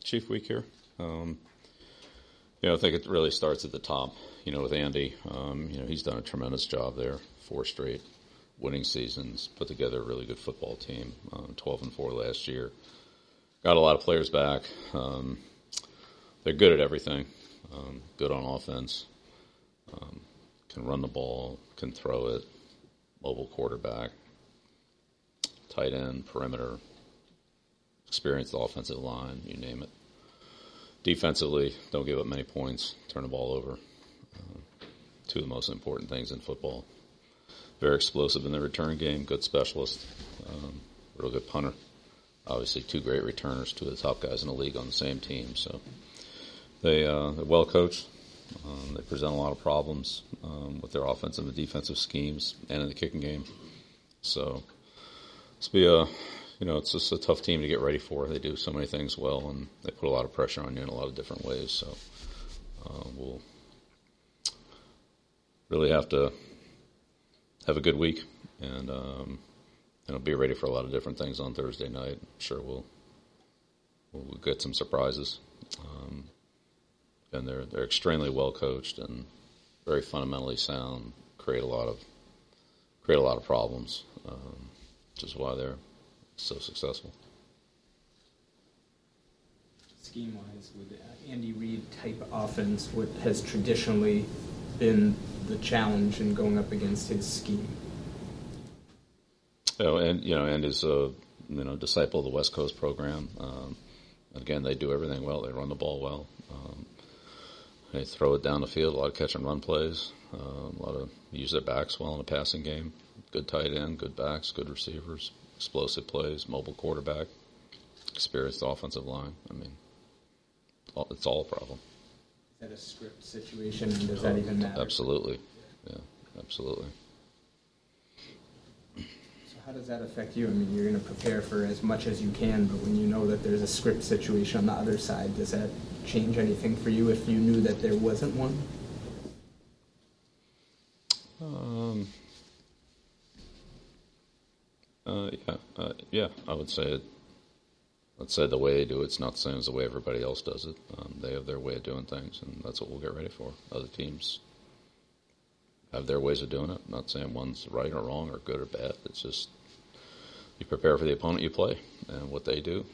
Chief week here. I think it really starts at the top, with Andy. He's done a tremendous job there. 4 straight winning seasons, put together a really good football team, 12-4 last year. Got a lot of players back. They're good at everything. Good on offense. Can run the ball, can throw it, mobile quarterback, tight end, perimeter, experienced offensive line, you name it. Defensively, don't give up many points, turn the ball over. 2 of the most important things in football. Very explosive in the return game, good specialist, real good punter. Obviously 2 great returners, 2 of the top guys in the league on the same team. So they're well coached. They present a lot of problems with their offensive and defensive schemes and in the kicking game. So it's just a tough team to get ready for. They do so many things well, and they put a lot of pressure on you in a lot of different ways. So we'll really have to have a good week and be ready for a lot of different things on Thursday night. I'm sure we'll get some surprises. And they're extremely well coached and very fundamentally sound. Create a lot of problems, which is why they're so successful. Scheme-wise, with Andy Reid type offense, what has traditionally been the challenge in going up against his scheme? Andy's a disciple of the West Coast program. Again, they do everything well. They run the ball well. They throw it down the field, a lot of catch and run plays, a lot of use their backs well in the passing game. Good tight end, good backs, good receivers, explosive plays, mobile quarterback, experienced offensive line. It's all a problem. Is that a script situation, and does that even matter? Absolutely. Yeah, absolutely. So how does that affect you? You're going to prepare for as much as you can, but when you know that there's a script situation on the other side, does that change anything for you if you knew that there wasn't one? Yeah, I would say let's say the way they do it's not the same as the way everybody else does it. They have their way of doing things, and that's what we'll get ready for. Other teams have their ways of doing it. I'm not saying one's right or wrong or good or bad. It's just you prepare for the opponent you play, and what they do,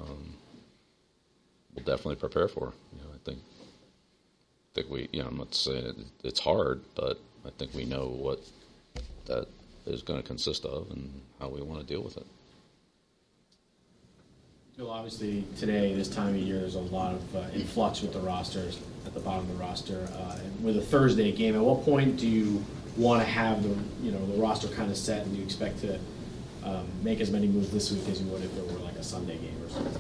we'll definitely prepare for. I think we, I'm not saying it's hard, but I think we know what that is going to consist of and how we want to deal with it. Bill, obviously today, this time of year, there's a lot of influx with the rosters at the bottom of the roster. With a Thursday game, at what point do you want to have the roster kind of set, and do you expect to make as many moves this week as you would if it were like a Sunday game or something?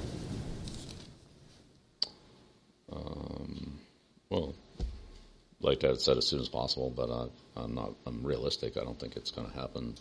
Well, I'd like to have it set as soon as possible, but I'm realistic. I don't think it's going to happen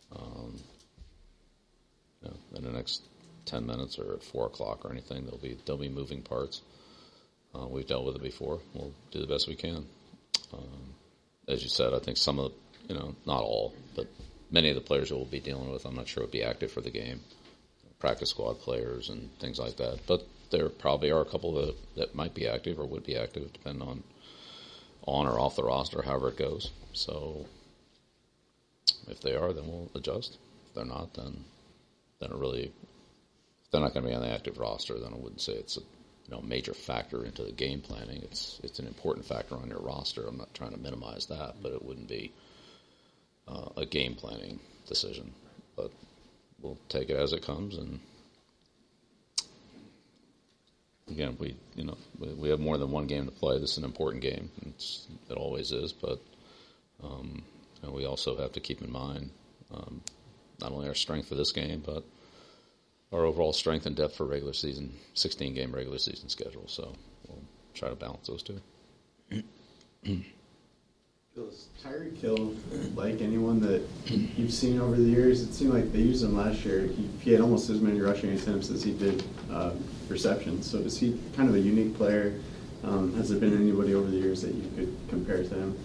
in the next 10 minutes or at 4 o'clock or anything. There'll be moving parts. We've dealt with it before. We'll do the best we can. As you said, I think some of the, not all, but many of the players that we'll be dealing with, I'm not sure will be active for the game. Practice squad players and things like that. But there probably are a couple that might be active or would be active, depending on or off the roster, however it goes. So if they are, then we'll adjust. If they're not, then it really, if they're not going to be on the active roster, then I wouldn't say it's a major factor into the game planning. It's an important factor on your roster. I'm not trying to minimize that, but it wouldn't be a game planning decision. But we'll take it as it comes, and again, we have more than one game to play. This is an important game. It always is, but we also have to keep in mind not only our strength for this game, but our overall strength and depth for regular season, 16-game regular season schedule. So we'll try to balance those two. Is Tyreek Hill like anyone that you've seen over the years? It seemed like they used him last year. He had almost as many rushing attempts as he did receptions. So is he kind of a unique player? Has there been anybody over the years that you could compare to him?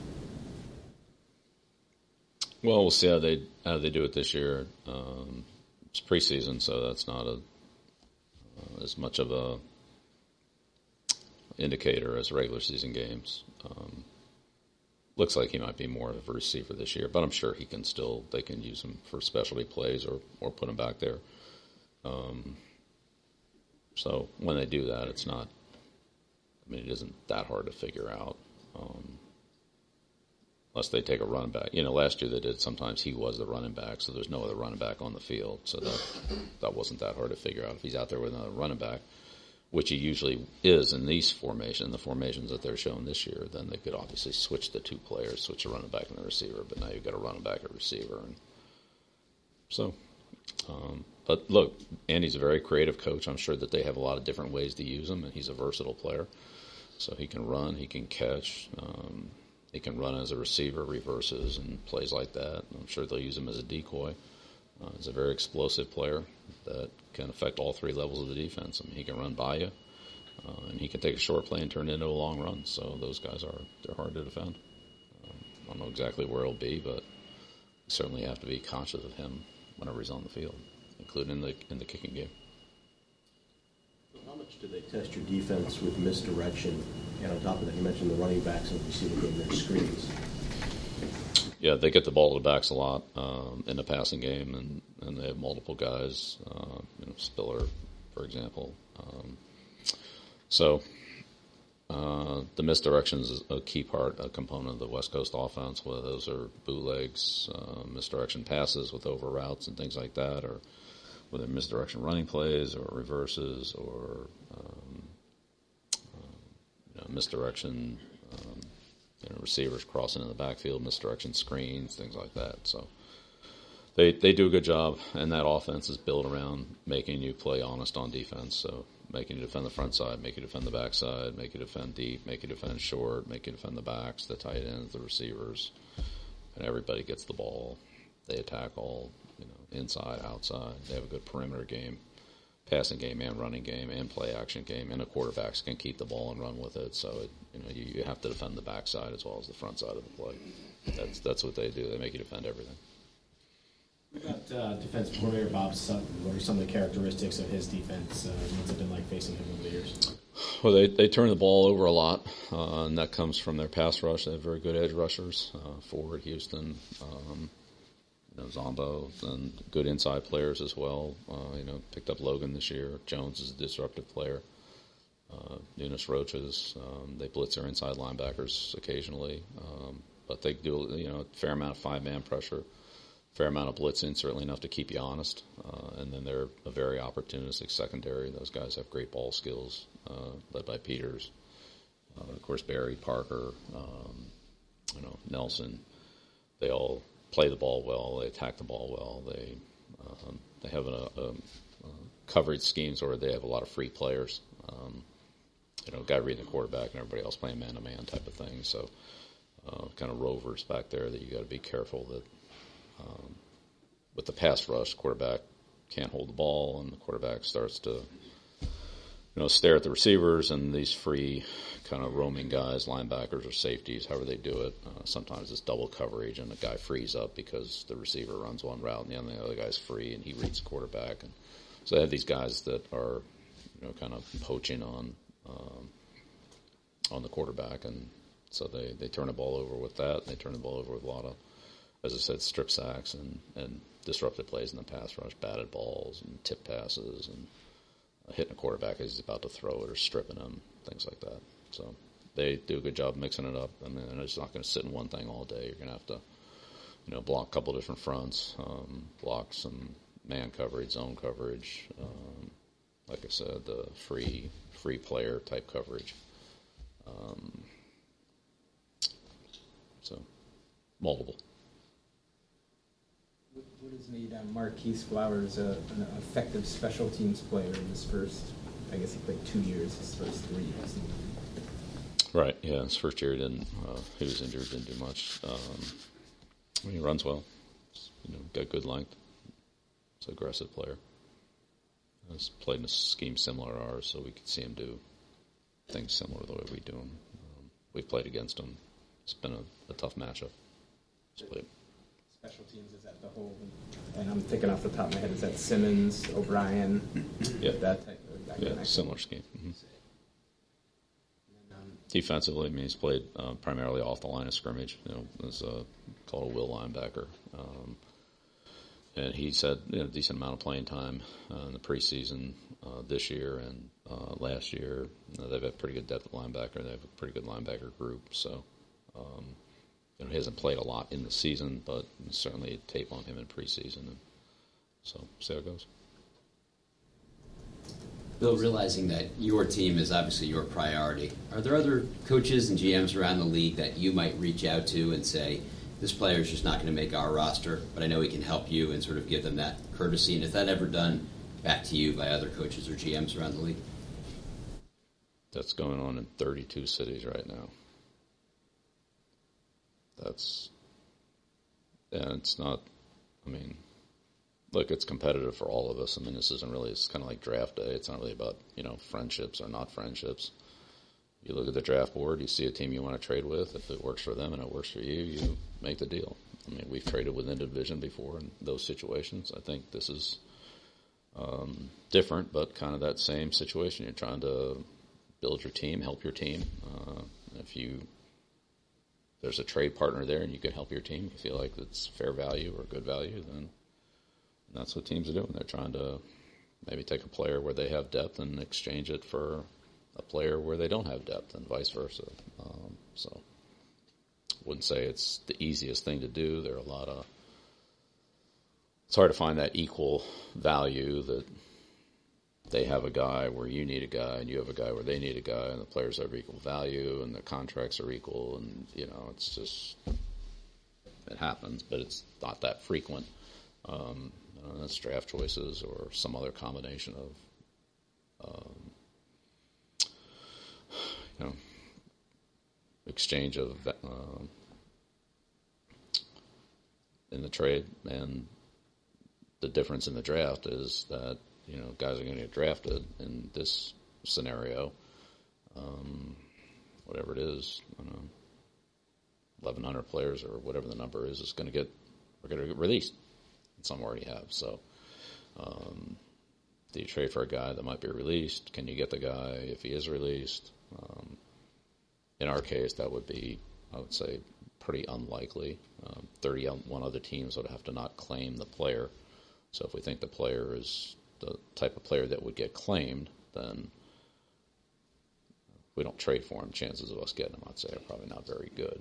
Well, we'll see how they do it this year. It's preseason, so that's not as much of a indicator as regular season games. Looks like he might be more of a receiver this year, but I'm sure they can use him for specialty plays or put him back there. So when they do that, it isn't that hard to figure out. Unless they take a running back. Last year they did, sometimes he was the running back, so there's no other running back on the field. So that wasn't that hard to figure out. If he's out there with another running back, which he usually is in these formations, the formations that they're showing this year, then they could obviously switch the two players, switch a running back and the receiver, but now you've got a running back and receiver. And so, but look, Andy's a very creative coach. I'm sure that they have a lot of different ways to use him, and he's a versatile player. So he can run, he can catch, he can run as a receiver, reverses, and plays like that. I'm sure they'll use him as a decoy. He's a very explosive player that can affect all three levels of the defense. He can run by you, and he can take a short play and turn it into a long run. So those guys they're hard to defend. I don't know exactly where he'll be, but you certainly have to be conscious of him whenever he's on the field, including in the kicking game. How much do they test your defense with misdirection? And on top of that, you mentioned the running backs and receiving game, their screens. Yeah, they get the ball to the backs a lot in the passing game, and they have multiple guys, Spiller, for example. So the misdirections is a key a component of the West Coast offense, whether those are bootlegs, misdirection passes with over routes and things like that, or whether misdirection running plays or reverses or misdirection receivers crossing in the backfield, misdirection screens, things like that. So they do a good job, and that offense is built around making you play honest on defense. So making you defend the front side, make you defend the back side, make you defend deep, make you defend short, make you defend the backs, the tight ends, the receivers, and everybody gets the ball. They attack all, inside, outside. They have a good perimeter game, passing game and running game and play action game, and the quarterbacks can keep the ball and run with it. So you have to defend the backside as well as the front side of the play. That's what they do. They make you defend everything. What about defensive coordinator Bob Sutton? What are some of the characteristics of his defense? What's it been like facing him over the years? Well, they turn the ball over a lot, and that comes from their pass rush. They have very good edge rushers. Ford, Houston, Zombo, and good inside players as well. Picked up Logan this year. Jones is a disruptive player. Nunes Roaches. They blitz their inside linebackers occasionally, but they do a fair amount of five-man pressure, fair amount of blitzing, certainly enough to keep you honest. And then they're a very opportunistic secondary. Those guys have great ball skills, led by Peters. Of course, Barry, Parker, Nelson. They all play the ball well. They attack the ball well. They have a coverage schemes where they have a lot of free players. Guy reading the quarterback and everybody else playing man-to-man type of thing. So kind of rovers back there that you got to be careful that with the pass rush, quarterback can't hold the ball, and the quarterback starts to stare at the receivers, and these free kind of roaming guys, linebackers or safeties, however they do it. Sometimes it's double coverage, and the guy frees up because the receiver runs one route, and the other guy's free, and he reads the quarterback. And so they have these guys that are, kind of poaching on the quarterback, and so they turn the ball over with that. And they turn the ball over with a lot of, as I said, strip sacks and disruptive plays in the pass rush, batted balls and tip passes, and hitting a quarterback as he's about to throw it or stripping him, things like that. So they do a good job mixing it up. I mean, they're just not going to sit in one thing all day. You're going to have to, block a couple different fronts, block some man coverage, zone coverage. Like I said, the free player type coverage. So multiple. What is needed on Marquise Flowers, an effective special teams player in his first, I guess he played 2 years, his first 3 years. Right, yeah, his first year he was injured, didn't do much. He runs well, got good length. He's an aggressive player. He's played in a scheme similar to ours, so we could see him do things similar to the way we do them. We've played against him. It's been a tough matchup. Special teams, is that the whole, and I'm thinking off the top of my head, is that Simmons, O'Brien, yeah, that type of guy? Yeah, similar scheme. Mm-hmm. defensively, I mean, he's played primarily off the line of scrimmage. You know, as called a will linebacker, and he's had a decent amount of playing time in the preseason this year and last year. They've had pretty good depth at linebacker. They have a pretty good linebacker group. So, he hasn't played a lot in the season, but certainly tape on him in preseason. And so, see how it goes. Bill, realizing that your team is obviously your priority, are there other coaches and GMs around the league that you might reach out to and say, this player is just not going to make our roster, but I know he can help you, and sort of give them that courtesy? And is that ever done back to you by other coaches or GMs around the league? That's going on in 32 cities right now. And it's not, I mean, look, it's competitive for all of us. I mean, this isn't really, it's kind of like draft day. It's not really about, friendships or not friendships. You look at the draft board, you see a team you want to trade with. If it works for them and it works for you, you make the deal. I mean, we've traded within division before in those situations. I think this is different, but kind of that same situation. You're trying to build your team, help your team. If there's a trade partner there and you can help your team, you feel like it's fair value or good value, then that's what teams are doing. They're trying to maybe take a player where they have depth and exchange it for a player where they don't have depth, and vice versa. So wouldn't say it's the easiest thing to do. There are it's hard to find that equal value, that they have a guy where you need a guy and you have a guy where they need a guy, and the players have equal value and the contracts are equal, and it's just, it happens, but it's not that frequent. That's draft choices or some other combination of exchange of in the trade. And the difference in the draft is that guys are going to get drafted in this scenario, whatever it is, 1,100 players or whatever the number is going to get released. Some already have. So, do you trade for a guy that might be released? Can you get the guy if he is released? In our case, that would be, I would say, pretty unlikely. 31 other teams would have to not claim the player. So if we think the player is the type of player that would get claimed, then we don't trade for him. Chances of us getting him, I'd say, are probably not very good.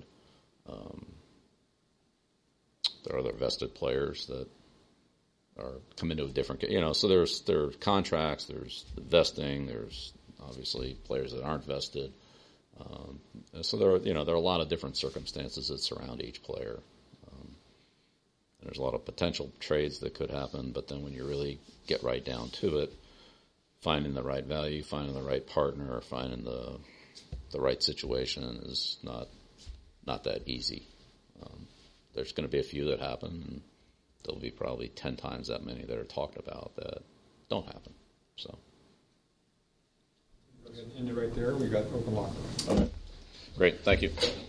There are other vested players that come into a different, so there are contracts, there's vesting, there's obviously players that aren't vested. So there are a lot of different circumstances that surround each player. There's a lot of potential trades that could happen, but then when you really get right down to it, finding the right value, finding the right partner, finding the right situation is not that easy. There's going to be a few that happen, and there'll be probably 10 times that many that are talked about that don't happen. So. End it right there. We got open locker. Okay. Great. Thank you.